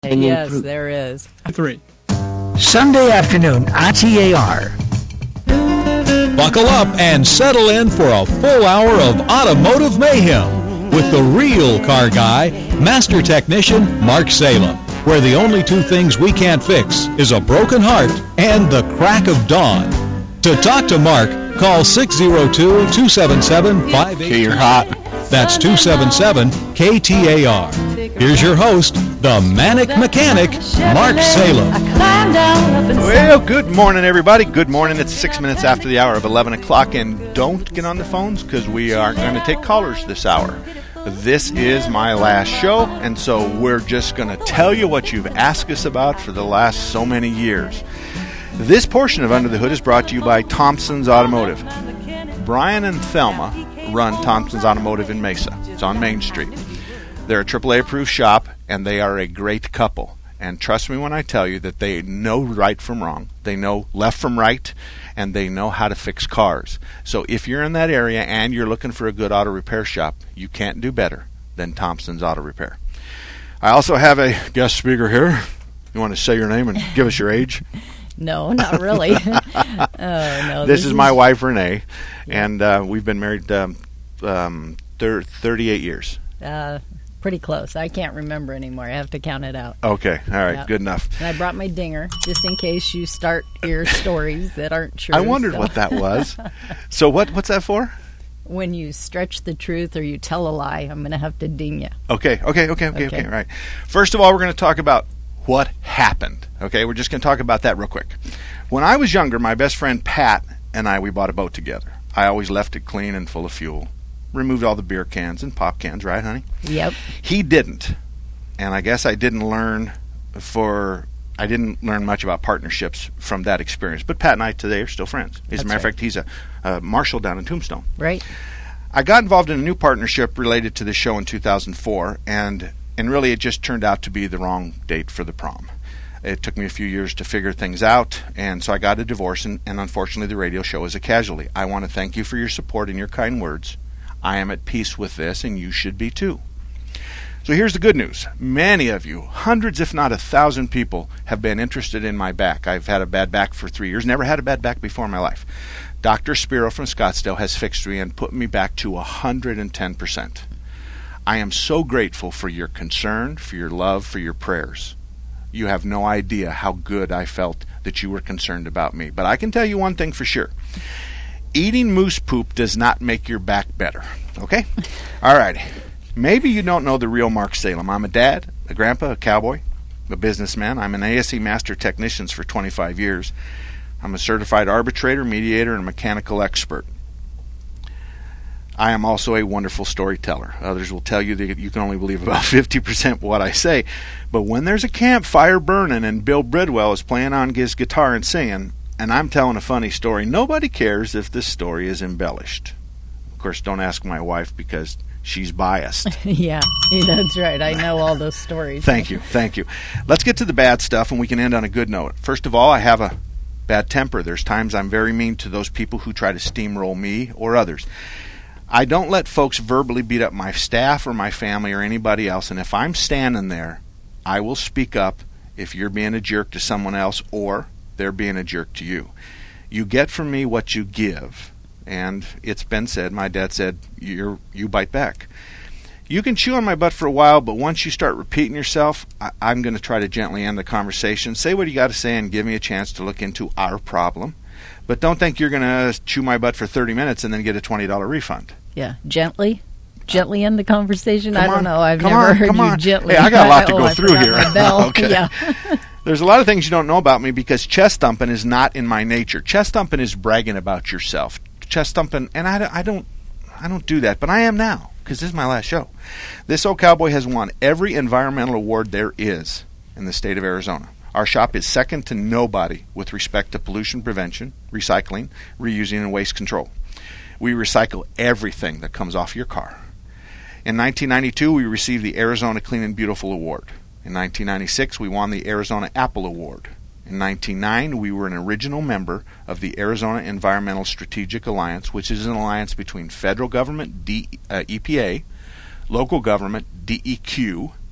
Yes, fruit. there is. 3. Sunday afternoon, ITAR. Buckle up and settle in for a full hour of automotive mayhem with the real car guy, master technician Mark Salem, where the only two things we can't fix is a broken heart and the crack of dawn. To talk to Mark, call 602-277-58. Okay, you're hot. That's 277-KTAR. Here's your host, the Manic Mechanic, Mark Salem. Well, good morning, everybody. Good morning. It's 6 minutes after the hour of 11 o'clock, and don't get on the phones because we aren't going to take callers this hour. This is my last show, and so we're just going to tell you what you've asked us about for the last so many years. This portion of Under the Hood is brought to you by Thompson's Automotive. Brian and Thelma run Thompson's Automotive in Mesa. It's on Main Street. They're a AAA-approved shop, and they are a great couple. And trust me when I tell you that they know right from wrong. They know left from right, and they know how to fix cars. So if you're in that area and you're looking for a good auto repair shop, you can't do better than Thompson's Auto Repair. I also have a guest speaker here. You want to say your name and give us your age? No, not really. No. This is my wife, Renee, and we've been married 38 years. Pretty close. I can't remember anymore. I have to count it out. Okay. All right. Yep. Good enough. And I brought my dinger just in case you start your stories that aren't true. I wondered what that was. So what's that for? When you stretch the truth or you tell a lie, I'm going to have to ding you. Okay. Right. First of all, we're going to talk about what happened. Okay. We're just going to talk about that real quick. When I was younger, my best friend Pat and we bought a boat together. I always left it clean and full of fuel. Removed all the beer cans and pop cans, right, honey? Yep. He didn't. And I guess I didn't learn much about partnerships from that experience. But Pat and I today are still friends. As a matter of fact, he's a marshal down in Tombstone. Right. I got involved in a new partnership related to the show in 2004, and really it just turned out to be the wrong date for the prom. It took me a few years to figure things out, and so I got a divorce, and unfortunately the radio show is a casualty. I want to thank you for your support and your kind words. I am at peace with this, and you should be too. So here's the good news. Many of you, hundreds if not 1,000 people, have been interested in my back. I've had a bad back for 3 years. Never had a bad back before in my life. Dr. Spiro from Scottsdale has fixed me and put me back to 110%. I am so grateful for your concern, for your love, for your prayers. You have no idea how good I felt that you were concerned about me. But I can tell you one thing for sure. Eating moose poop does not make your back better. Okay? All right. Maybe you don't know the real Mark Salem. I'm a dad, a grandpa, a cowboy, a businessman. I'm an ASE Master Technician for 25 years. I'm a certified arbitrator, mediator, and mechanical expert. I am also a wonderful storyteller. Others will tell you that you can only believe about 50% of what I say. But when there's a campfire burning and Bill Bridwell is playing on his guitar and singing, and I'm telling a funny story, nobody cares if this story is embellished. Of course, don't ask my wife because she's biased. Yeah, that's right. I know all those stories. Thank you. Let's get to the bad stuff, and we can end on a good note. First of all, I have a bad temper. There's times I'm very mean to those people who try to steamroll me or others. I don't let folks verbally beat up my staff or my family or anybody else, and if I'm standing there, I will speak up if you're being a jerk to someone else or they're being a jerk to you. You get from me what you give, and it's been said, my dad said, you bite back. You can chew on my butt for a while, but once you start repeating yourself, I'm going to try to gently end the conversation. Say what you got to say and give me a chance to look into our problem. But don't think you're going to chew my butt for 30 minutes and then get a $20 refund. Yeah, gently end the conversation. I don't know. I've never heard you gently. Hey, I got a lot to go through here. Okay. Yeah. There's a lot of things you don't know about me because chest thumping is not in my nature. Chest thumping is bragging about yourself. Chest thumping, and I don't do that, but I am now because this is my last show. This old cowboy has won every environmental award there is in the state of Arizona. Our shop is second to nobody with respect to pollution prevention, recycling, reusing, and waste control. We recycle everything that comes off your car. In 1992, we received the Arizona Clean and Beautiful Award. In 1996, we won the Arizona Apple Award. In 1999, we were an original member of the Arizona Environmental Strategic Alliance, which is an alliance between federal government, EPA, local government, DEQ,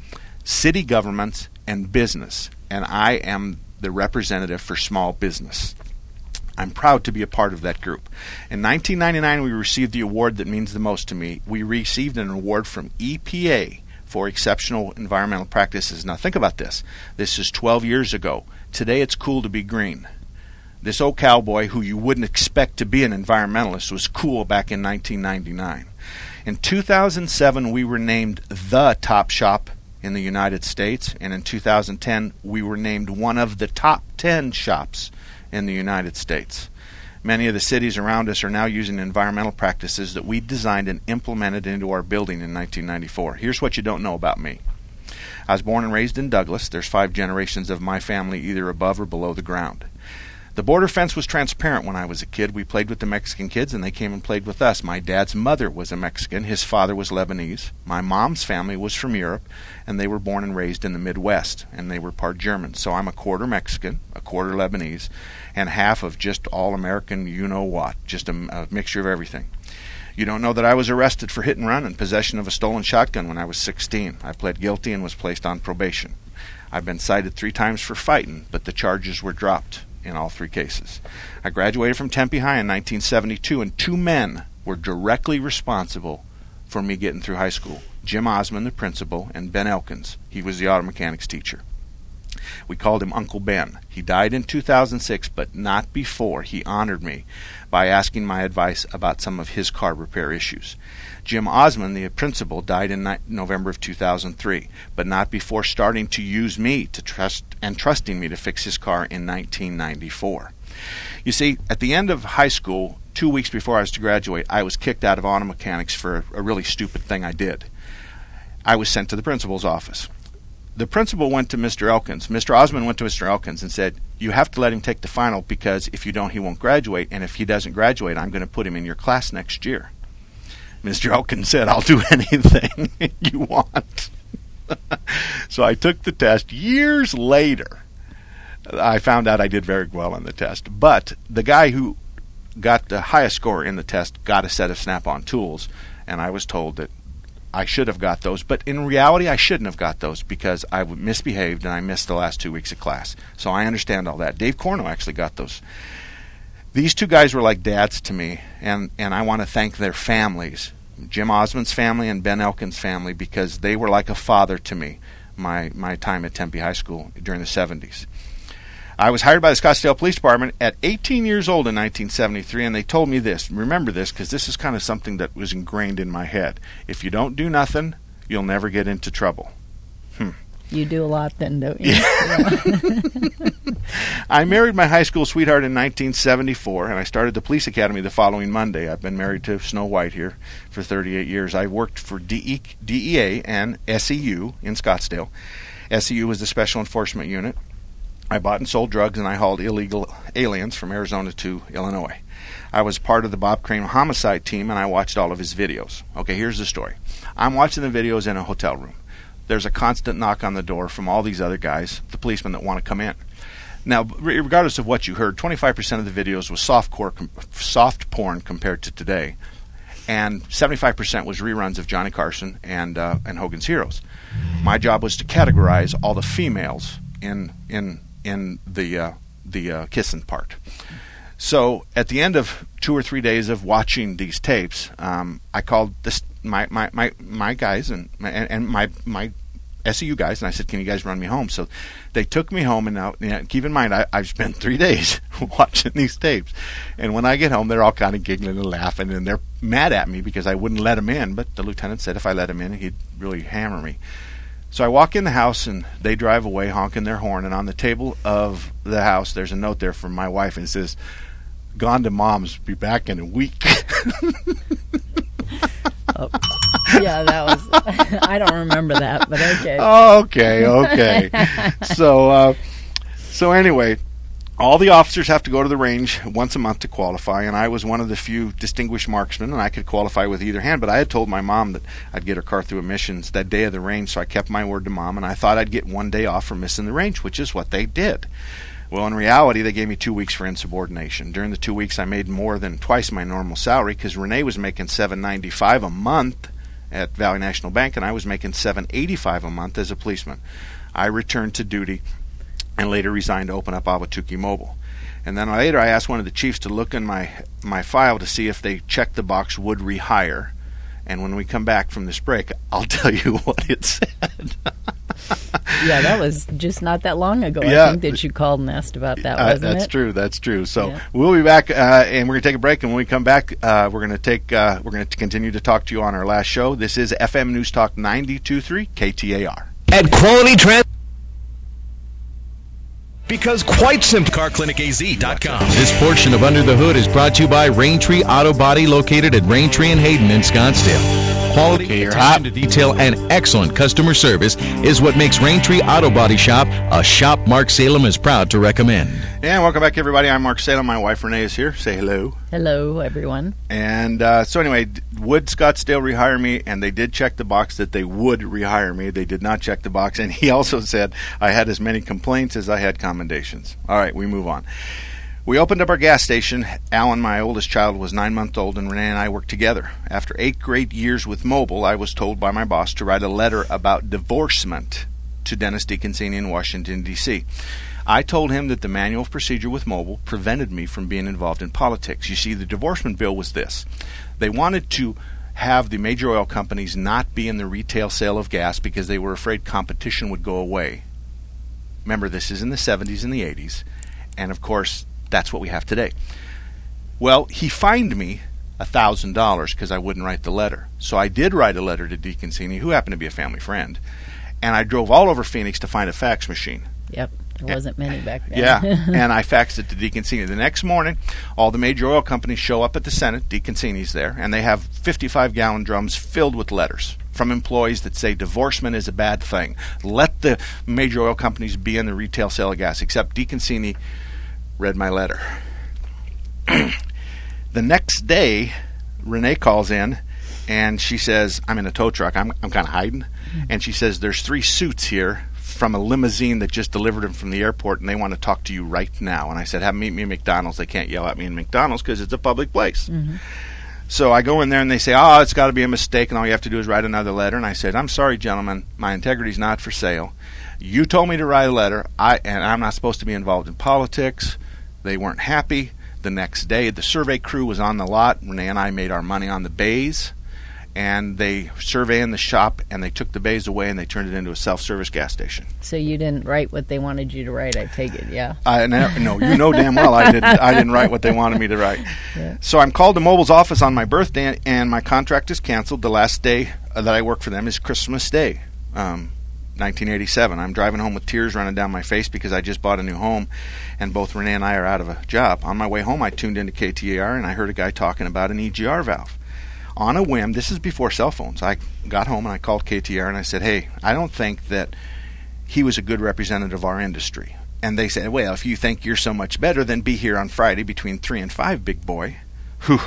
city governments, and business, and I am the representative for small business. I'm proud to be a part of that group. In 1999, we received the award that means the most to me. We received an award from EPA for exceptional environmental practices. Now think about this. This is 12 years ago. Today it's cool to be green. This old cowboy who you wouldn't expect to be an environmentalist was cool back in 1999. In 2007, we were named the top shop in the United States, and in 2010, we were named one of the top 10 shops in the United States. Many of the cities around us are now using environmental practices that we designed and implemented into our building in 1994. Here's what you don't know about me. I was born and raised in Douglas. There's 5 generations of my family either above or below the ground. The border fence was transparent when I was a kid. We played with the Mexican kids, and they came and played with us. My dad's mother was a Mexican. His father was Lebanese. My mom's family was from Europe, and they were born and raised in the Midwest, and they were part German. So I'm a quarter Mexican, a quarter Lebanese, and half of just all-American you-know-what, just a mixture of everything. You don't know that I was arrested for hit and run and possession of a stolen shotgun when I was 16. I pled guilty and was placed on probation. I've been cited 3 times for fighting, but the charges were dropped in all 3 cases. I graduated from Tempe High in 1972, and 2 men were directly responsible for me getting through high school. Jim Osmond, the principal, and Ben Elkins. He was the auto mechanics teacher. We called him Uncle Ben. He died in 2006, but not before he honored me by asking my advice about some of his car repair issues. Jim Osmond, the principal, died in November of 2003, but not before starting to use me to trusting me to fix his car in 1994. You see, at the end of high school, 2 weeks before I was to graduate, I was kicked out of auto mechanics for a really stupid thing I did. I was sent to the principal's office. The principal went to Mr. Elkins. Mr. Osmond went to Mr. Elkins and said, "You have to let him take the final because if you don't, he won't graduate, and if he doesn't graduate, I'm going to put him in your class next year." Mr. Elkins said, "I'll do anything you want." So I took the test. Years later, I found out I did very well on the test. But the guy who got the highest score in the test got a set of Snap-on tools, and I was told that I should have got those. But in reality, I shouldn't have got those because I misbehaved and I missed the last 2 weeks of class. So I understand all that. Dave Corno actually got those. These 2 guys were like dads to me, and I want to thank their families, Jim Osmond's family and Ben Elkins' family, because they were like a father to me my time at Tempe High School during the 70s. I was hired by the Scottsdale Police Department at 18 years old in 1973, and they told me this. Remember this, because this is kind of something that was ingrained in my head. If you don't do nothing, you'll never get into trouble. You do a lot then, don't you? I married my high school sweetheart in 1974, and I started the police academy the following Monday. I've been married to Snow White here for 38 years. I worked for DEA and SEU in Scottsdale. SEU was the Special Enforcement Unit. I bought and sold drugs, and I hauled illegal aliens from Arizona to Illinois. I was part of the Bob Crane homicide team, and I watched all of his videos. Okay, here's the story. I'm watching the videos in a hotel room. There's a constant knock on the door from all these other guys, the policemen that want to come in. Now, regardless of what you heard, 25% of the videos was soft porn compared to today, and 75% was reruns of Johnny Carson and Hogan's Heroes. My job was to categorize all the females in the kissing part. So at the end of 2 or 3 days of watching these tapes, I called my guys and my SEU guys, and I said, "Can you guys run me home?" So they took me home, and now keep in mind, I've spent 3 days watching these tapes, and when I get home, they're all kind of giggling and laughing, and they're mad at me because I wouldn't let them in, but the lieutenant said if I let him in, he'd really hammer me. So I walk in the house, and they drive away honking their horn, and on the table of the house, there's a note there from my wife, and it says, "Gone to Mom's, be back in a week." Oh, yeah, that was... I don't remember that, but okay. Okay. So anyway, all the officers have to go to the range once a month to qualify, and I was one of the few distinguished marksmen, and I could qualify with either hand, but I had told my mom that I'd get her car through emissions that day of the range, so I kept my word to Mom, and I thought I'd get 1 day off for missing the range, which is what they did. Well, in reality, they gave me 2 weeks for insubordination. During the 2 weeks, I made more than twice my normal salary because Renee was making $7.95 a month, at Valley National Bank, and I was making $785 a month as a policeman. I returned to duty and later resigned to open up Ahwatukee Mobile. And then later I asked one of the chiefs to look in my file to see if they checked the box would rehire. And when we come back from this break, I'll tell you what it said. Yeah, that was just not that long ago, Yeah. I think, that you called and asked about that, wasn't that's it? That's true. So Yeah. we'll be back, and we're going to take a break. And when we come back, we're going to continue to talk to you on our last show. This is FM News Talk 92.3 KTAR. At Quality Trans. Because quite simply, CarClinicAZ.com. This portion of Under the Hood is brought to you by Raintree Auto Body, located at Raintree and Hayden in Scottsdale. Quality, attention to detail, and excellent customer service is what makes Raintree Auto Body Shop a shop Mark Salem is proud to recommend. And welcome back, everybody. I'm Mark Salem. My wife Renee is here. Say hello. Hello, everyone. And so anyway, would Scottsdale rehire me? And they did check the box that they would rehire me. They did not check the box. And he also said I had as many complaints as I had commendations. All right, we move on. We opened up our gas station. Alan, my oldest child, was 9 months old, and Renee and I worked together. After 8 great years with Mobile, I was told by my boss to write a letter about divorcement to Dennis DeConcini in Washington, D.C. I told him that the manual of procedure with Mobile prevented me from being involved in politics. You see, the divorcement bill was this. They wanted to have the major oil companies not be in the retail sale of gas because they were afraid competition would go away. Remember, this is in the 70s and the 80s, and of course, that's what we have today. Well, he fined me $1,000 because I wouldn't write the letter. So I did write a letter to DeConcini, who happened to be a family friend, and I drove all over Phoenix to find a fax machine. Yep, there wasn't many back then. Yeah, and I faxed it to DeConcini. The next morning, all the major oil companies show up at the Senate. DeConcini's there, and they have 55-gallon drums filled with letters from employees that say divorcement is a bad thing. Let the major oil companies be in the retail sale of gas, except DeConcini read my letter. The next day, Renee calls in, and she says, I'm in a tow truck. I'm kind of hiding. And she says, there's 3 suits here from a limousine that just delivered them from the airport, and they want to talk to you right now. And I said, have them meet me at McDonald's. They can't yell at me in McDonald's because it's a public place. Mm-hmm. So I go in there, and they say, it's got to be a mistake, and all you have to do is write another letter. And I said, I'm sorry, gentlemen. My integrity's not for sale. You told me to write a letter, and I'm not supposed to be involved in politics. They weren't happy. The next day, the survey crew was on the lot. Renee and I made our money on the bays, and they surveyed the shop, and they took the bays away, and they turned it into a self-service gas station. So you didn't write what they wanted you to write, I take it, yeah? No, you know damn well I didn't write what they wanted me to write. Yeah. So I'm called to Mobile's office on my birthday, and my contract is canceled. The last day that I work for them is Christmas Day, 1987. I'm driving home with tears running down my face because I just bought a new home, and both Renee and I are out of a job. On my way home, I tuned into KTAR, and I heard a guy talking about an EGR valve. On a whim, this is before cell phones, I got home and I called KTAR and I said, hey, I don't think that he was a good representative of our industry. And they said, well, if you think you're so much better, then be here on Friday between 3 and 5, big boy. Whew.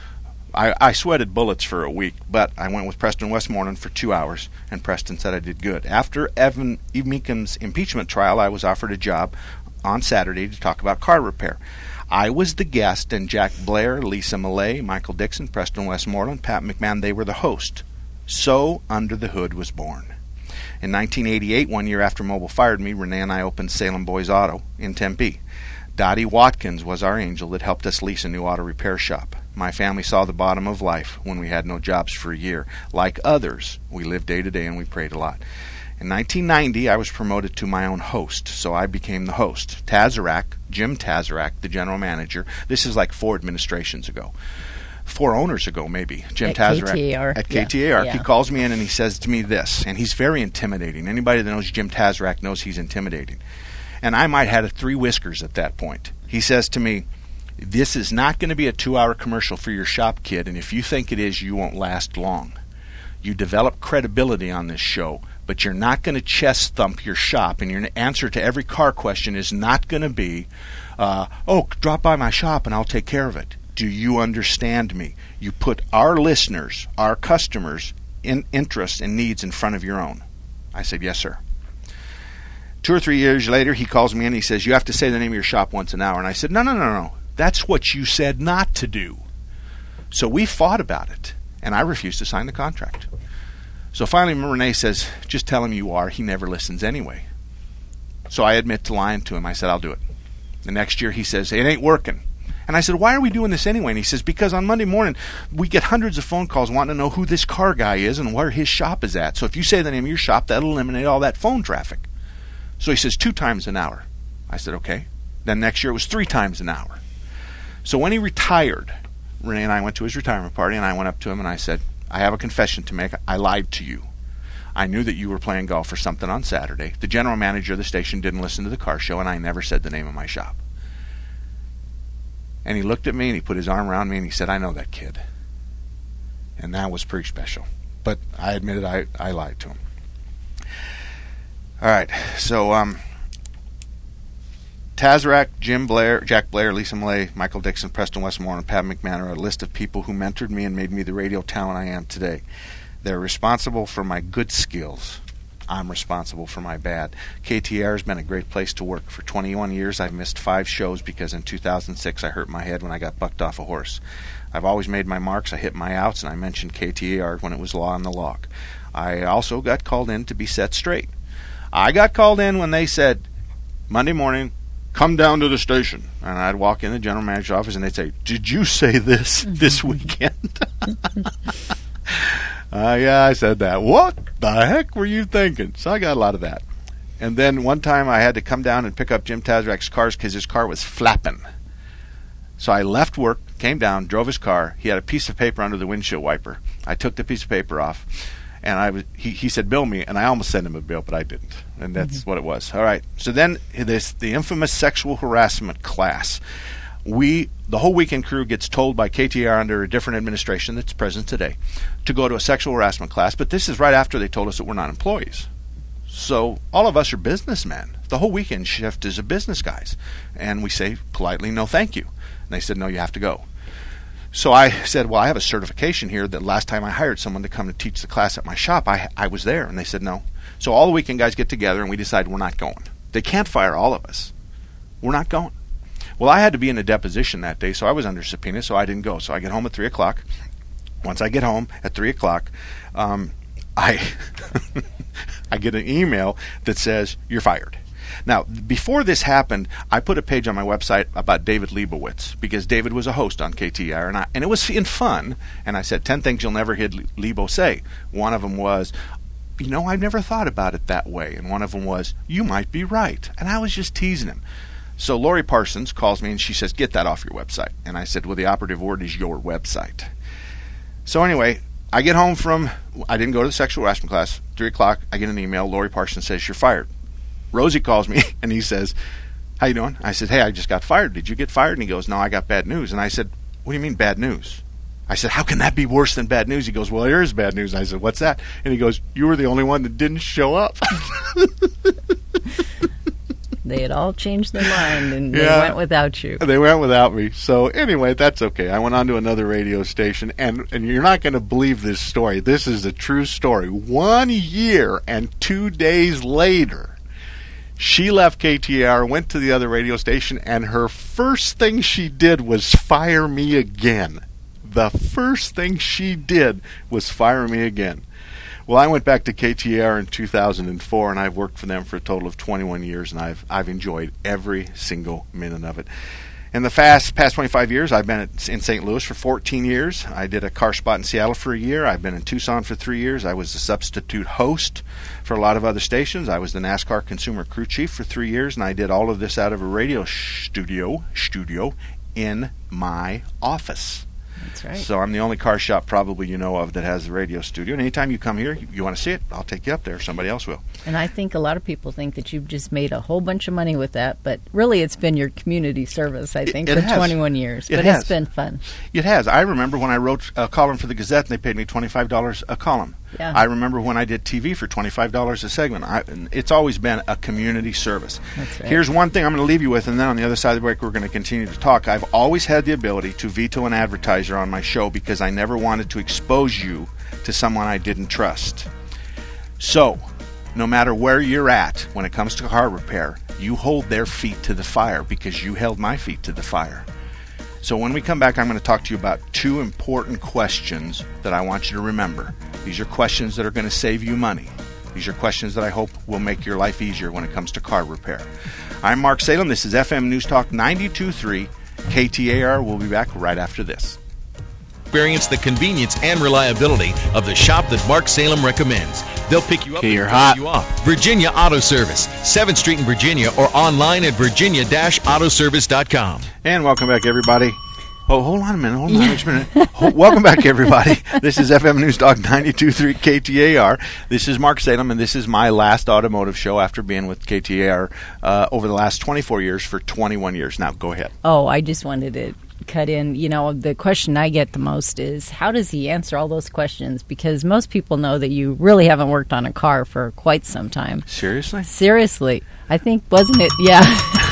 I sweated bullets for a week, but I went with Preston Westmoreland for 2 hours, and Preston said I did good. After Evan Meekham's impeachment trial, I was offered a job on Saturday to talk about car repair. I was the guest, and Jack Blair, Lisa Millay, Michael Dixon, Preston Westmoreland, Pat McMahon, they were the host. So Under the Hood was born. In 1988, 1 year after Mobile fired me, Renee and I opened Salem Boys Auto in Tempe. Dottie Watkins was our angel that helped us lease a new auto repair shop. My family saw the bottom of life when we had no jobs for a year. Like others, we lived day to day and we prayed a lot. In 1990, I was promoted to my own host, so I became the host. Tazarak, Jim Tazarak, the general manager. This is like 4 administrations ago. 4 owners ago, maybe. Jim Tazarak. At KTAR. Yeah. He calls me in and he says to me this, and he's very intimidating. Anybody that knows Jim Tazarak knows he's intimidating. And I might have had 3 whiskers at that point. He says to me, this is not going to be a 2-hour commercial for your shop, kid, and if you think it is, you won't last long. You develop credibility on this show, but you're not going to chest thump your shop, and your answer to every car question is not going to be, drop by my shop and I'll take care of it. Do you understand me? You put our listeners, our customers' interests and needs in front of your own. I said, yes, sir. 2 or 3 years later, he calls me in and he says, you have to say the name of your shop once an hour. And I said, no. That's what you said not to do. So we fought about it, and I refused to sign the contract. So finally Renee says, just tell him you are. He never listens anyway. So I admit to lying to him. I said, I'll do it. The next year he says, it ain't working. And I said, why are we doing this anyway? And he says, because on Monday morning we get hundreds of phone calls wanting to know who this car guy is and where his shop is at. So if you say the name of your shop, that'll eliminate all that phone traffic. So he says 2 times an hour. I said, okay. Then next year it was 3 times an hour. So when he retired, Renee and I went to his retirement party, and I went up to him and I said, I have a confession to make. I lied to you. I knew that you were playing golf or something on Saturday. The general manager of the station didn't listen to the car show, and I never said the name of my shop. And he looked at me and he put his arm around me and he said, I know that kid. And that was pretty special. But I admitted I lied to him. All right, so Tazrak, Jim Blair, Jack Blair, Lisa Millay, Michael Dixon, Preston Westmore, and Pat McMahon are a list of people who mentored me and made me the radio talent I am today. They're responsible for my good skills. I'm responsible for my bad. KTAR has been a great place to work. For 21 years, I've missed 5 shows because in 2006 I hurt my head when I got bucked off a horse. I've always made my marks. I hit my outs, and I mentioned KTAR when it was law on the log. I also got called in to be set straight. I got called in when they said, Monday morning, come down to the station. And I'd walk in the general manager's office and they'd say, did you say this weekend? Yeah, I said that. What the heck were you thinking? So I got a lot of that. And then one time I had to come down and pick up Jim Tazrak's cars because his car was flapping. So I left work, came down, drove his car. He had a piece of paper under the windshield wiper. I took the piece of paper off. And he said, bill me, and I almost sent him a bill, but I didn't. And that's what it was. All right. So then the infamous sexual harassment class. The whole weekend crew gets told by KTAR under a different administration that's present today to go to a sexual harassment class, but this is right after they told us that we're not employees. So all of us are businessmen. The whole weekend shift is a business guys. And we say politely, no thank you. And they said, no, you have to go. So I said, well, I have a certification here that last time I hired someone to come to teach the class at my shop, I was there. And they said no. So all the weekend guys get together and we decide we're not going. They can't fire all of us. We're not going. Well, I had to be in a deposition that day, so I was under subpoena, so I didn't go. So I get home at 3 o'clock. Once I get home at 3 o'clock, I get an email that says, you're fired. Now, before this happened, I put a page on my website about David Leibowitz, because David was a host on KTAR, and it was in fun, and I said, 10 things you'll never hear Leibo say. One of them was, I've never thought about it that way. And one of them was, you might be right. And I was just teasing him. So Lori Parsons calls me, and she says, get that off your website. And I said, well, the operative word is your website. So anyway, I get home I didn't go to the sexual harassment class. 3 o'clock, I get an email. Lori Parsons says, you're fired. Rosie calls me, and he says, how you doing? I said, hey, I just got fired. Did you get fired? And he goes, no, I got bad news. And I said, what do you mean bad news? I said, how can that be worse than bad news? He goes, well, there is bad news. I said, what's that? And he goes, you were the only one that didn't show up. They had all changed their mind, and they went without you. They went without me. So anyway, that's okay. I went on to another radio station, and you're not going to believe this story. This is a true story. 1 year and 2 days later, she left KTAR, went to the other radio station, and her first thing she did was fire me again. The first thing she did was fire me again. Well, I went back to KTAR in 2004, and I've worked for them for a total of 21 years, and I've enjoyed every single minute of it. In the past 25 years, I've been in St. Louis for 14 years. I did a car spot in Seattle for a year. I've been in Tucson for 3 years. I was the substitute host for a lot of other stations. I was the NASCAR consumer crew chief for 3 years, and I did all of this out of a radio studio in my office. That's right. So I'm the only car shop probably you know of that has a radio studio. And anytime you come here, you want to see it, I'll take you up there. Somebody else will. And I think a lot of people think that you've just made a whole bunch of money with that, but really it's been your community service, I think, for 21 years. But it's been fun. It has. I remember when I wrote a column for the Gazette and they paid me $25 a column. Yeah. I remember when I did TV for $25 a segment. It's always been a community service. That's right. Here's one thing I'm going to leave you with, and then on the other side of the break we're going to continue to talk. I've always had the ability to veto an advertiser on my show because I never wanted to expose you to someone I didn't trust. So, no matter where you're at when it comes to car repair, you hold their feet to the fire because you held my feet to the fire. So when we come back, I'm going to talk to you about 2 important questions that I want you to remember. These are questions that are going to save you money. These are questions that I hope will make your life easier when it comes to car repair. I'm Mark Salem. This is FM News Talk 92.3 KTAR. We'll be back right after this. Experience the convenience and reliability of the shop that Mark Salem recommends. They'll pick you up and drop you off. Virginia Auto Service, 7th Street in Virginia, or online at virginia-autoservice.com. And welcome back, everybody. Oh, hold on a minute. Welcome back, everybody. This is FM News Talk 92.3 KTAR. This is Mark Salem, and this is my last automotive show after being with KTAR over the last 24 years for 21 years. Now, go ahead. Oh, I just wanted to cut in. You know, the question I get the most is, how does he answer all those questions? Because most people know that you really haven't worked on a car for quite some time. Seriously? Seriously. I think, wasn't it? Yeah.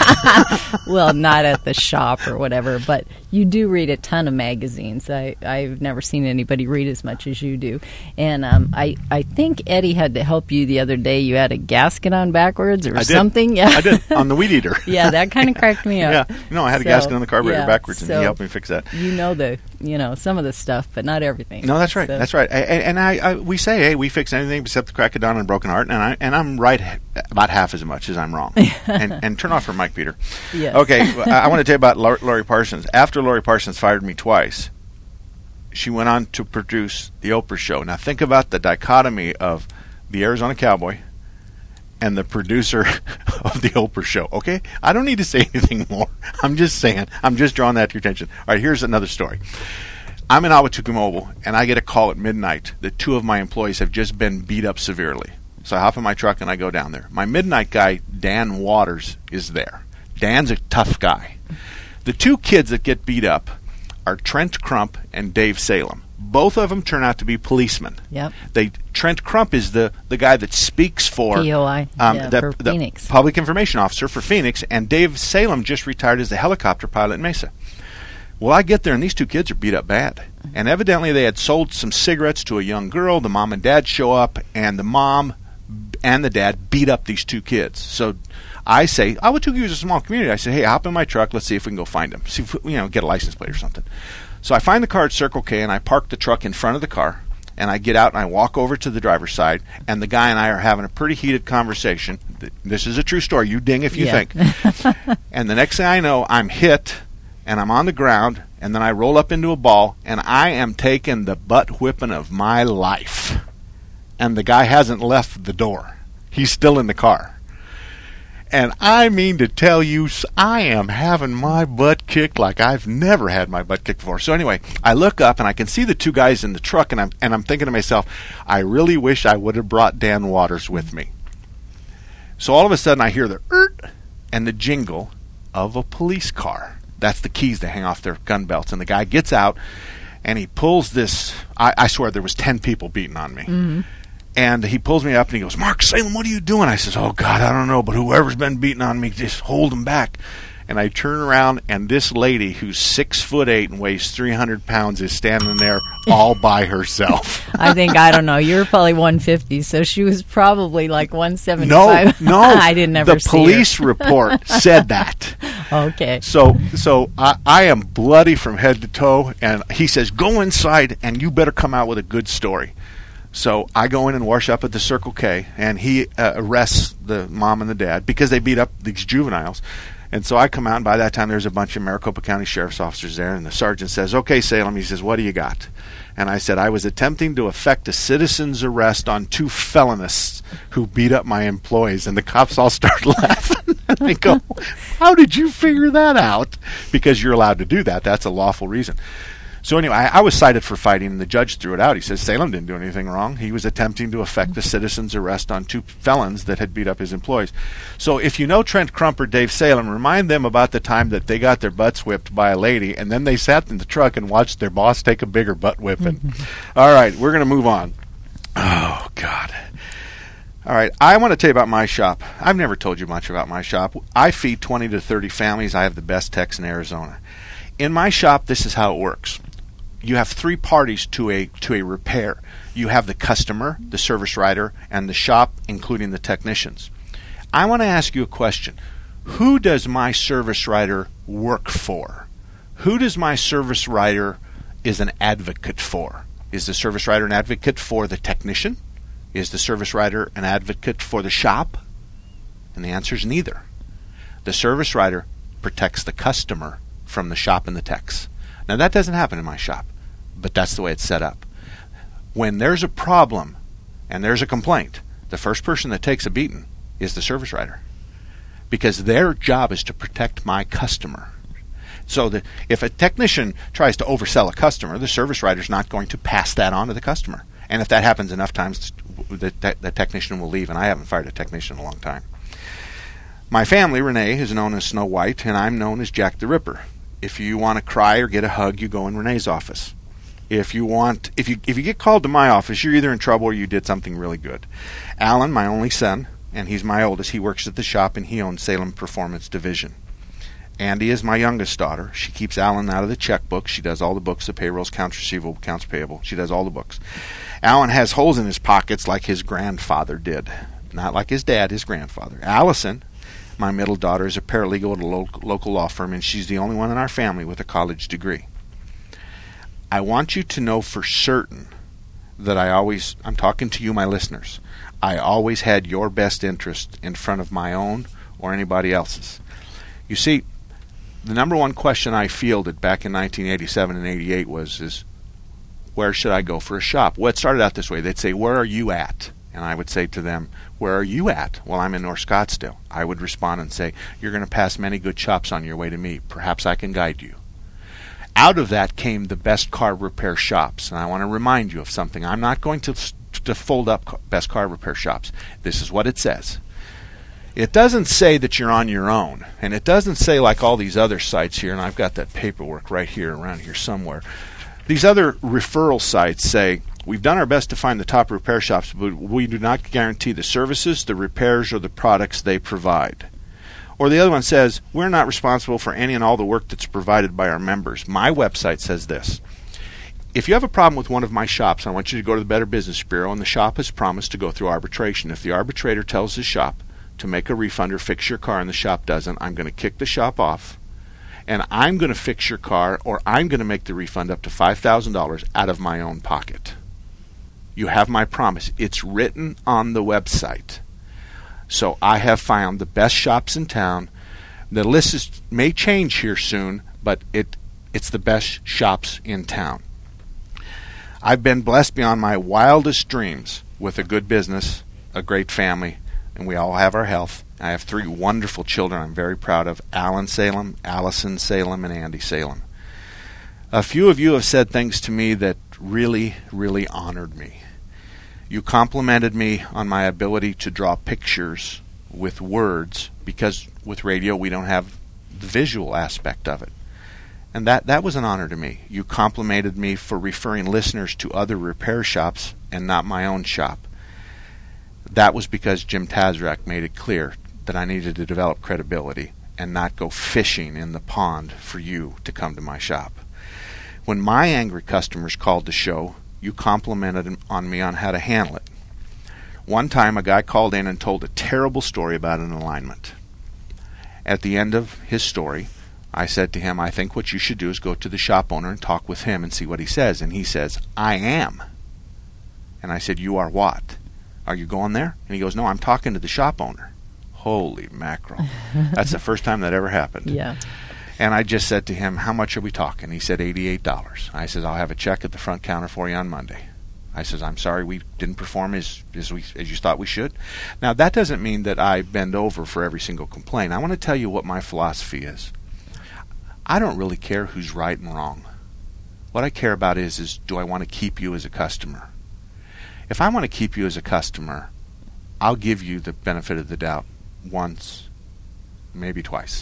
Well, not at the shop or whatever, but you do read a ton of magazines. I've never seen anybody read as much as you do. And I think Eddie had to help you the other day. You had a gasket on backwards or something. Yeah, I did, on the weed eater. Yeah, that kind of cracked me up. Yeah, no, I had a gasket on the carburetor backwards, and he helped me fix that. You know some of the stuff, but not everything. No, that's right. So. That's right. And we say, hey, we fix anything except the crack of dawn and a broken heart, and I'm right about half as much as I'm wrong. and turn off her mic, Peter. Yes. Okay, I want to tell you about Lori Parsons. After Lori Parsons fired me twice, she went on to produce The Oprah Show. Now think about the dichotomy of the Arizona Cowboy and the producer of The Oprah Show. Okay? I don't need to say anything more. I'm just saying. I'm just drawing that to your attention. All right, here's another story. I'm in Ahwatukee Mobile, and I get a call at midnight that 2 of my employees have just been beat up severely. So I hop in my truck and I go down there. My midnight guy, Dan Waters, is there. Dan's a tough guy. The 2 kids that get beat up are Trent Crump and Dave Salem. Both of them turn out to be policemen. Yep. Trent Crump is the guy that speaks for POI, for Phoenix. The Public Information Officer for Phoenix, and Dave Salem just retired as the helicopter pilot in Mesa. Well, I get there, and these 2 kids are beat up bad. And evidently they had sold some cigarettes to a young girl. The mom and dad show up, and the mom and the dad beat up these 2 kids. So I say, Ahwatukee is a small community. I say, hey, hop in my truck. Let's see if we can go find them. See if we, get a license plate or something. So I find the car at Circle K, and I park the truck in front of the car, and I get out and I walk over to the driver's side, and the guy and I are having a pretty heated conversation. This is a true story. You ding if you think. And the next thing I know, I'm hit, and I'm on the ground, and then I roll up into a ball, and I am taking the butt whipping of my life. And the guy hasn't left the door. He's still in the car. And I mean to tell you, I am having my butt kicked like I've never had my butt kicked before. So anyway, I look up and I can see the 2 guys in the truck, and I'm thinking to myself, I really wish I would have brought Dan Waters with me. So all of a sudden I hear the and the jingle of a police car. That's the keys they hang off their gun belts. And the guy gets out and he pulls this. I swear there was 10 people beating on me. Mm-hmm. And he pulls me up and he goes, Mark Salem, what are you doing? I says, oh, God, I don't know, but whoever's been beating on me, just hold him back. And I turn around, and this lady who's 6'8" and weighs 300 pounds is standing there all by herself. I don't know, you're probably 150, so she was probably like 175. No, I didn't ever the see police her. report said that. Okay. So I am bloody from head to toe, and he says, go inside, and you better come out with a good story. So I go in and wash up at the Circle K, and he arrests the mom and the dad because they beat up these juveniles. And so I come out, and by that time there's a bunch of Maricopa County sheriff's officers there, and the sergeant says, okay, Salem, he says, what do you got? And I said, I was attempting to effect a citizen's arrest on 2 felonists who beat up my employees. And the cops all start laughing. And they go, how did you figure that out? Because you're allowed to do that. That's a lawful reason. So anyway, I was cited for fighting, and the judge threw it out. He says Salem didn't do anything wrong. He was attempting to effect a citizen's arrest on 2 felons that had beat up his employees. So if you know Trent Crump or Dave Salem, remind them about the time that they got their butts whipped by a lady, and then they sat in the truck and watched their boss take a bigger butt whipping. All right, we're going to move on. Oh, God. All right, I want to tell you about my shop. I've never told you much about my shop. I feed 20 to 30 families. I have the best techs in Arizona. In my shop, this is how it works. You have 3 parties to a repair. You have the customer, the service writer, and the shop, including the technicians. I want to ask you a question. Who does my service writer work for? Who does my service writer is an advocate for? Is the service writer an advocate for the technician? Is the service writer an advocate for the shop? And the answer is neither. The service writer protects the customer from the shop and the techs. Now, that doesn't happen in my shop, but that's the way it's set up. When there's a problem and there's a complaint, the first person that takes a beating is the service writer, because their job is to protect my customer. So that if a technician tries to oversell a customer, the service writer is not going to pass that on to the customer. And if that happens enough times, the technician will leave, and I haven't fired a technician in a long time. My family, Renee, is known as Snow White, and I'm known as Jack the Ripper. If you want to cry or get a hug, you go in Renee's office. If you get called to my office, you're either in trouble or you did something really good. Alan, my only son, and he's my oldest, he works at the shop and he owns Salem Performance Division. Andy is my youngest daughter. She keeps Alan out of the checkbook. She does all the books, the payrolls, accounts receivable, accounts payable. She does all the books. Alan has holes in his pockets like his grandfather did. Not like his dad, his grandfather. Allison, my middle daughter, is a paralegal at a local law firm, and she's the only one in our family with a college degree. I want you to know for certain that I'm talking to you, my listeners, I always had your best interest in front of my own or anybody else's. You see, the number one question I fielded back in 1987 and 88 was where should I go for a shop? Well, it started out this way. They'd say, where are you at? And I would say to them, where are you at? Well, I'm in North Scottsdale. I would respond and say, you're going to pass many good shops on your way to me. Perhaps I can guide you. Out of that came the Best Car Repair Shops. And I want to remind you of something. I'm not going to fold up Best Car Repair Shops. This is what it says. It doesn't say that you're on your own. And it doesn't say like all these other sites here, and I've got that paperwork right here around here somewhere. These other referral sites say, we've done our best to find the top repair shops, but we do not guarantee the services, the repairs, or the products they provide. Or the other one says, we're not responsible for any and all the work that's provided by our members. My website says this. If you have a problem with one of my shops, I want you to go to the Better Business Bureau, and the shop has promised to go through arbitration. If the arbitrator tells the shop to make a refund or fix your car and the shop doesn't, I'm going to kick the shop off, and I'm going to fix your car, or I'm going to make the refund up to $5,000 out of my own pocket. You have my promise. It's written on the website. So I have found the best shops in town. The list may change here soon, but it's the best shops in town. I've been blessed beyond my wildest dreams with a good business, a great family, and we all have our health. I have 3 wonderful children I'm very proud of, Alan Salem, Allison Salem, and Andy Salem. A few of you have said things to me that really, really honored me. You complimented me on my ability to draw pictures with words, because with radio we don't have the visual aspect of it. And that was an honor to me. You complimented me for referring listeners to other repair shops and not my own shop. That was because Jim Tazrak made it clear that I needed to develop credibility and not go fishing in the pond for you to come to my shop. When my angry customers called the show, you complimented on me on how to handle it. One time a guy called in and told a terrible story about an alignment. At the end of his story, I said to him, I think what you should do is go to the shop owner and talk with him and see what he says. And he says, I am. And I said, you are what? Are you going there? And he goes, no, I'm talking to the shop owner. Holy mackerel. That's the first time that ever happened. Yeah. And I just said to him, how much are we talking? He said $88. I said, I'll have a check at the front counter for you on Monday. I said, I'm sorry we didn't perform as you thought we should. Now, that doesn't mean that I bend over for every single complaint. I want to tell you what my philosophy is. I don't really care who's right and wrong. What I care about is do I want to keep you as a customer? If I want to keep you as a customer, I'll give you the benefit of the doubt once, maybe twice.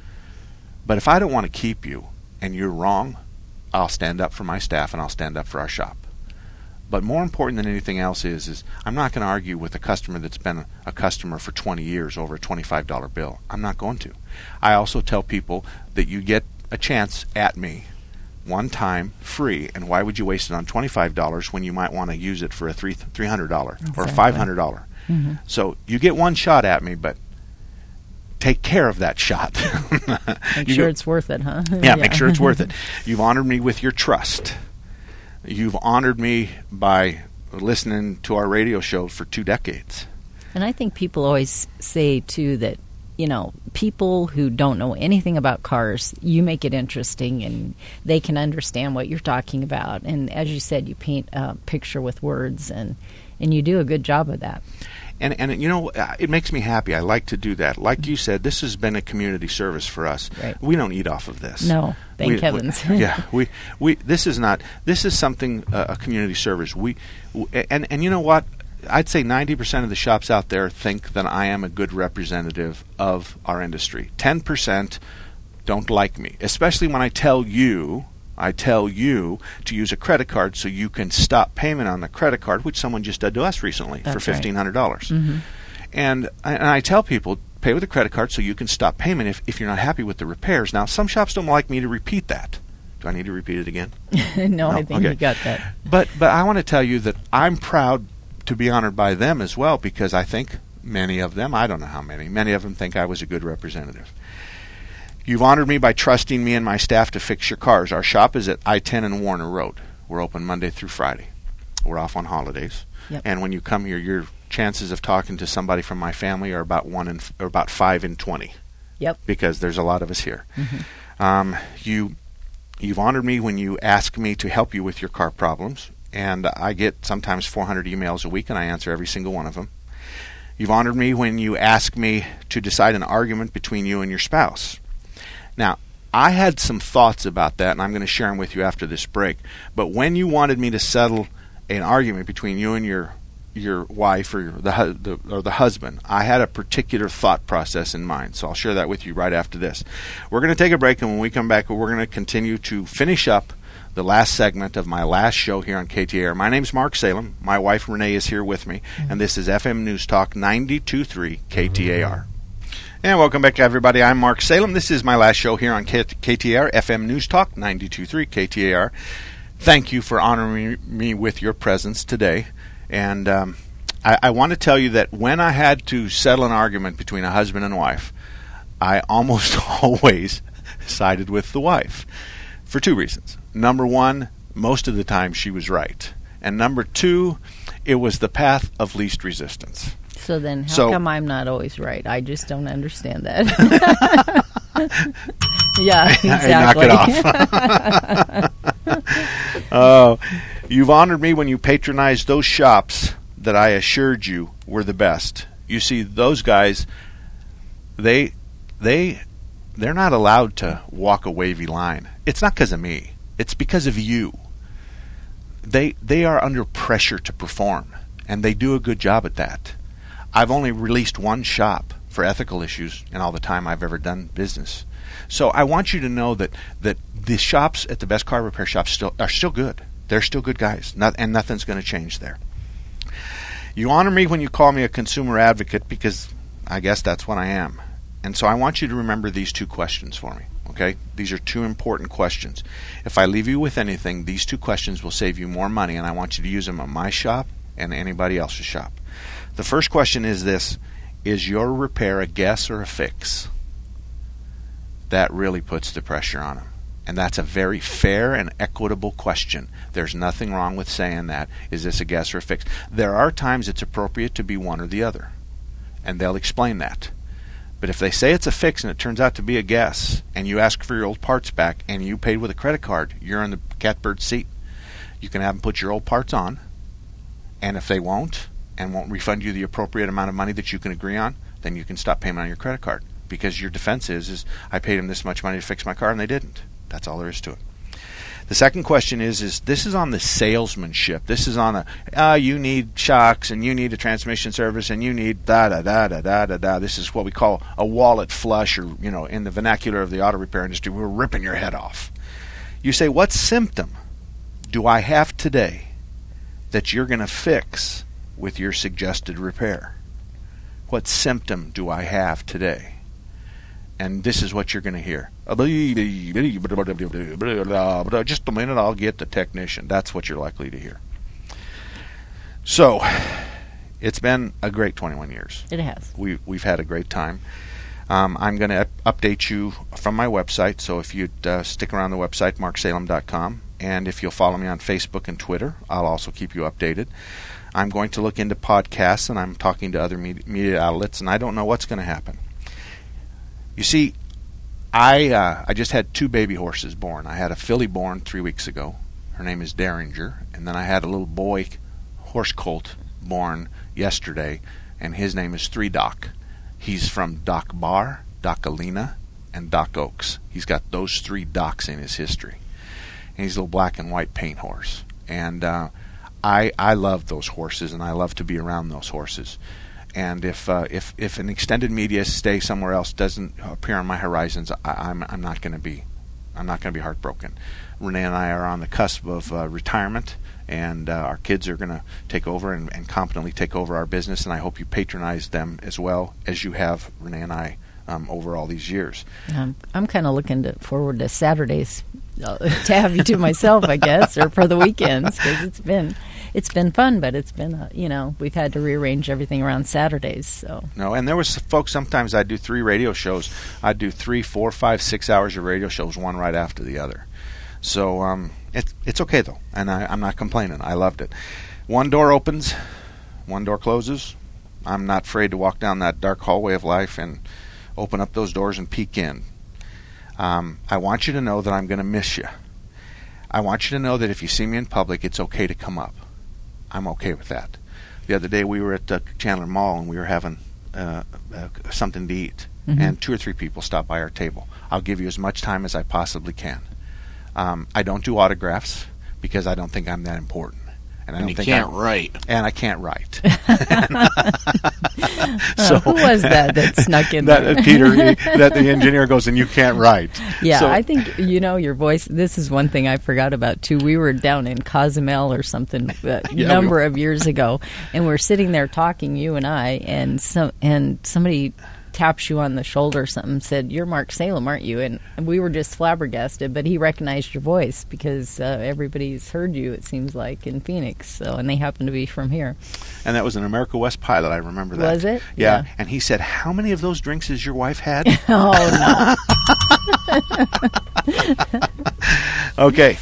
But if I don't want to keep you and you're wrong, I'll stand up for my staff and I'll stand up for our shop. But more important than anything else is I'm not going to argue with a customer that's been a customer for 20 years over a $25 bill. I'm not going to. I also tell people that you get a chance at me one time free, and why would you waste it on $25 when you might want to use it for a $300 or $500? Mm-hmm. So you get one shot at me, but take care of that shot. Make sure it's worth it, huh? Yeah, make sure it's worth it. You've honored me with your trust. You've honored me by listening to our radio show for 2 decades. And I think people always say, too, that, people who don't know anything about cars, you make it interesting and they can understand what you're talking about. And as you said, you paint a picture with words, and you do a good job of that. And it makes me happy. I like to do that. Like you said, this has been a community service for us. Right. We don't eat off of this. No, thank heavens. This is something, a community service. And you know what? I'd say 90% of the shops out there think that I am a good representative of our industry. 10% don't like me, especially when I tell you to use a credit card so you can stop payment on the credit card, which someone just did to us recently. That's for $1,500. Right. Mm-hmm. And I tell people, pay with a credit card so you can stop payment if you're not happy with the repairs. Now, some shops don't like me to repeat that. Do I need to repeat it again? No, I think you got that. But I want to tell you that I'm proud to be honored by them as well, because I think many of them, I don't know how many of them think I was a good representative. You've honored me by trusting me and my staff to fix your cars. Our shop is at I-10 and Warner Road. We're open Monday through Friday. We're off on holidays. Yep. And when you come here, your chances of talking to somebody from my family are about 5 in 20. Yep. Because there's a lot of us here. Mm-hmm. You've honored me when you ask me to help you with your car problems, and I get sometimes 400 emails a week, and I answer every single one of them. You've honored me when you ask me to decide an argument between you and your spouse. Now, I had some thoughts about that, and I'm going to share them with you after this break. But when you wanted me to settle an argument between you and your wife or the husband, I had a particular thought process in mind. So I'll share that with you right after this. We're going to take a break, and when we come back, we're going to continue to finish up the last segment of my last show here on KTAR. My name's Mark Salem. My wife Renee is here with me, and this is FM News Talk 92.3 KTAR. And welcome back, everybody. I'm Mark Salem. This is my last show here on KTAR, FM News Talk 92.3 KTAR. Thank you for honoring me with your presence today. And I want to tell you that when I had to settle an argument between a husband and wife, I almost always sided with the wife for 2 reasons. Number 1, most of the time she was right. And number 2, it was the path of least resistance. So then how come I'm not always right? I just don't understand that. Yeah, exactly. Knock it off. You've honored me when you patronized those shops that I assured you were the best. You see, those guys, they're not allowed to walk a wavy line. It's not because of me. It's because of you. They are under pressure to perform, and they do a good job at that. I've only released 1 shop for ethical issues in all the time I've ever done business. So I want you to know that the shops at the best car repair shops are still good. They're still good guys, and nothing's going to change there. You honor me when you call me a consumer advocate, because I guess that's what I am. And so I want you to remember these 2 questions for me. Okay? These are 2 important questions. If I leave you with anything, these 2 questions will save you more money, and I want you to use them at my shop and anybody else's shop. The first question is this: is your repair a guess or a fix? That really puts the pressure on them. And that's a very fair and equitable question. There's nothing wrong with saying that. Is this a guess or a fix? There are times it's appropriate to be one or the other, and they'll explain that. But if they say it's a fix and it turns out to be a guess, and you ask for your old parts back and you paid with a credit card, you're in the catbird seat. You can have them put your old parts on, and if they won't refund you the appropriate amount of money that you can agree on, then you can stop payment on your credit card, because your defense is I paid them this much money to fix my car and they didn't. That's all there is to it. The second question is this is on the salesmanship. This is on you need shocks, and you need a transmission service, and you need da-da-da-da-da-da-da. This is what we call a wallet flush, or, in the vernacular of the auto repair industry, we're ripping your head off. You say, what symptom do I have today that you're going to fix with your suggested repair? What symptom do I have today? And this is what you're going to hear. Just a minute, I'll get the technician. That's what you're likely to hear. So, it's been a great 21 years. It has. We've had a great time. I'm going to update you from my website, so if you'd stick around the website, marksalem.com, and if you'll follow me on Facebook and Twitter, I'll also keep you updated. I'm going to look into podcasts, and I'm talking to other media outlets, and I don't know what's going to happen. You see, I just had 2 baby horses born. I had a filly born 3 weeks ago. Her name is Derringer, and then I had a little boy horse colt born yesterday, and his name is 3 Doc. He's from Doc Barr, Doc Alina, and Doc Oaks. He's got those 3 Docs in his history. And he's a little black and white paint horse. And I love those horses, and I love to be around those horses. And if an extended media stay somewhere else doesn't appear on my horizons, I'm not going to be heartbroken. Renee and I are on the cusp of retirement, and our kids are going to take over and competently take over our business. And I hope you patronize them as well as you have Renee and I over all these years. I'm kind of looking forward to Saturdays to have you to myself, I guess, or for the weekends, because it's been fun, but it's been we've had to rearrange everything around Saturdays. So no, and there was folks. Sometimes I do 3 radio shows. I do 3, 4, 5, 6 hours of radio shows, one right after the other. So it's okay though, and I'm not complaining. I loved it. One door opens, one door closes. I'm not afraid to walk down that dark hallway of life and open up those doors and peek in. I want you to know that I'm going to miss you. I want you to know that if you see me in public, it's okay to come up. I'm okay with that. The other day we were at Chandler Mall, and we were having something to eat, and 2 or 3 people stopped by our table. I'll give you as much time as I possibly can. I don't do autographs because I don't think I'm that important. And I can't write. And I can't write. So who was that snuck in there? Peter, that the engineer goes, and you can't write. Yeah, so, I think, your voice, this is one thing I forgot about, too. We were down in Cozumel or something number of years ago, and we're sitting there talking, you and I, and somebody taps you on the shoulder or something, said, "You're Mark Salem, aren't you?" And we were just flabbergasted, but he recognized your voice because everybody's heard you, it seems like, in Phoenix, and they happen to be from here. And that was an America West pilot, I remember that. Was it? Yeah. And he said, "How many of those drinks has your wife had?" Oh, no. Okay.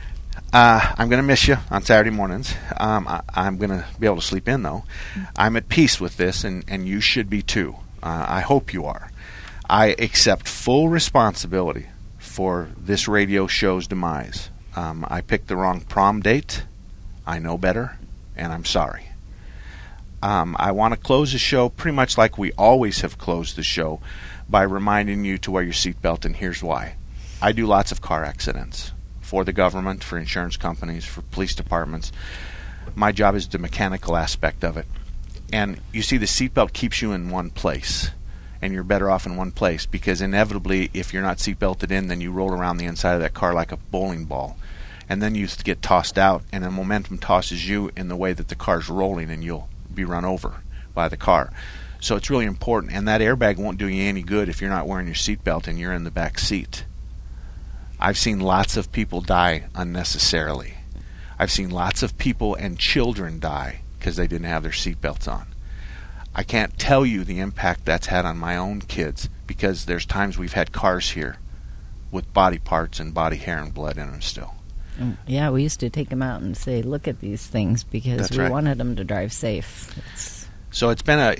I'm going to miss you on Saturday mornings. I'm going to be able to sleep in, though. I'm at peace with this, and you should be, too. I hope you are. I accept full responsibility for this radio show's demise. I picked the wrong prom date. I know better, and I'm sorry. I want to close the show pretty much like we always have closed the show, by reminding you to wear your seatbelt, and here's why. I do lots of car accidents for the government, for insurance companies, for police departments. My job is the mechanical aspect of it. And you see, the seatbelt keeps you in one place, and you're better off in one place, because inevitably, if you're not seatbelted in, then you roll around the inside of that car like a bowling ball, and then you get tossed out, and the momentum tosses you in the way that the car's rolling, and you'll be run over by the car. So it's really important, and that airbag won't do you any good if you're not wearing your seatbelt and you're in the back seat. I've seen lots of people die unnecessarily. I've seen lots of people and children die because they didn't have their seatbelts on. I can't tell you the impact that's had on my own kids, because there's times we've had cars here with body parts and body hair and blood in them still. Yeah, we used to take them out and say, "Look at these things," because that's we right. wanted them to drive safe. So it's been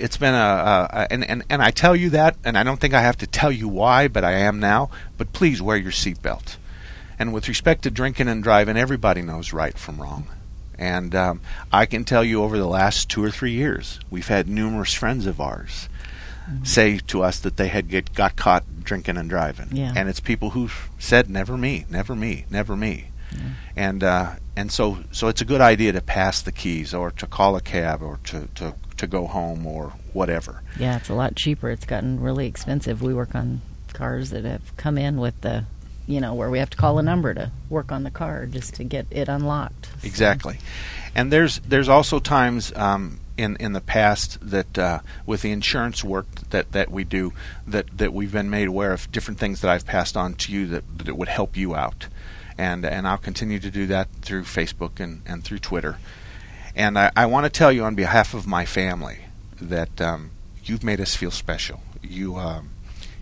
and I tell you that, and I don't think I have to tell you why, but I am now. But please wear your seatbelt. And with respect to drinking and driving, everybody knows right from wrong. And I can tell you, over the last 2 or 3 years, we've had numerous friends of ours say to us that they had got caught drinking and driving. Yeah. And it's people who said, "Never me, never me, never me." Yeah. And so it's a good idea to pass the keys, or to call a cab, or to go home, or whatever. Yeah, it's a lot cheaper. It's gotten really expensive. We work on cars that have come in with the, where we have to call a number to work on the car just to get it unlocked. Exactly. And there's also times in the past that with the insurance work that we do, that we've been made aware of different things that I've passed on to you that would help you out. And I'll continue to do that through Facebook and through Twitter. And I want to tell you on behalf of my family that you've made us feel special.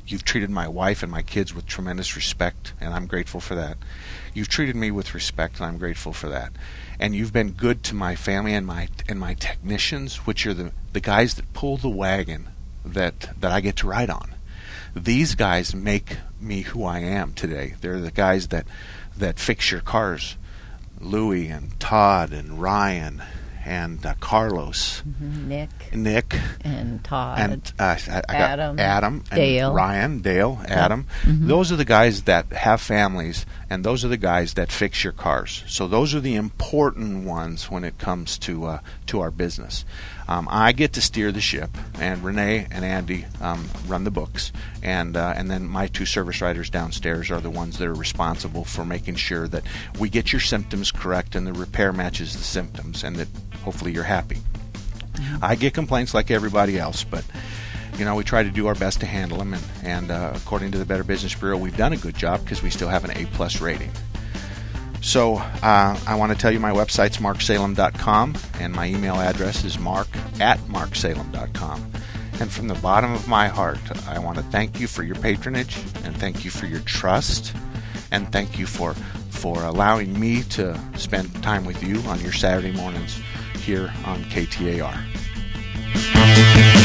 You've treated my wife and my kids with tremendous respect, and I'm grateful for that. You've treated me with respect, and I'm grateful for that. And you've been good to my family and my technicians, which are the guys that pull the wagon that I get to ride on. These guys make me who I am today. They're the guys that fix your cars. Louie and Todd and Ryan and Carlos, Nick and Todd, and Adam, and Dale, Ryan, Dale, Adam. Those are the guys that have families, and those are the guys that fix your cars. So those are the important ones when it comes to our business. I get to steer the ship, and Renee and Andy run the books, and then my 2 service riders downstairs are the ones that are responsible for making sure that we get your symptoms correct and the repair matches the symptoms, and that hopefully you're happy. I get complaints like everybody else, but we try to do our best to handle them, and according to the Better Business Bureau, we've done a good job because we still have an A+ rating. So I want to tell you my website's marksalem.com, and my email address is mark@marksalem.com. And from the bottom of my heart, I want to thank you for your patronage, and thank you for your trust, and thank you for allowing me to spend time with you on your Saturday mornings here on KTAR.